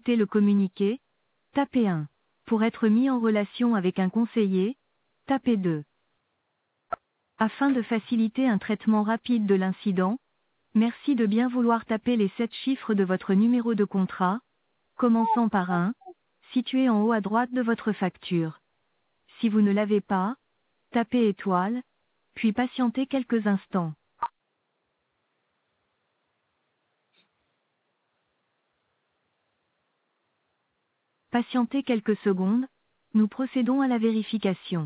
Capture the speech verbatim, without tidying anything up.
écouter le communiqué, tapez un. Pour être mis en relation avec un conseiller, tapez deux. Afin de faciliter un traitement rapide de l'incident, merci de bien vouloir taper les sept chiffres de votre numéro de contrat, commençant par un, situé en haut à droite de votre facture. Si vous ne l'avez pas, tapez étoile, puis patientez quelques instants. Patientez quelques secondes, nous procédons à la vérification.